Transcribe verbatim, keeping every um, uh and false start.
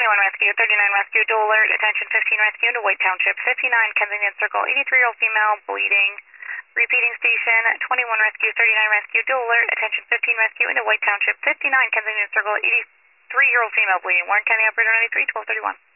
twenty-one rescue, thirty-nine rescue, dual alert, attention fifteen rescue into White Township, fifty-nine Kensington Circle, eighty-three-year-old female, bleeding. Repeating station, twenty-one rescue, thirty-nine rescue, dual alert, attention fifteen rescue into White Township, fifty-nine Kensington Circle, eighty-three-year-old female, bleeding. Warren County Operator ninety-three, twelve thirty-one.